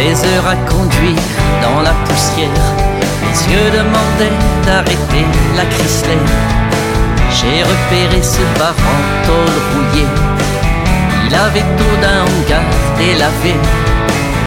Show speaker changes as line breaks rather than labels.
Des heures à conduire dans la poussière, mes yeux demandaient d'arrêter la Chrysler. J'ai repéré ce bar en tôle rouillée, il avait tout d'un hangar délavé.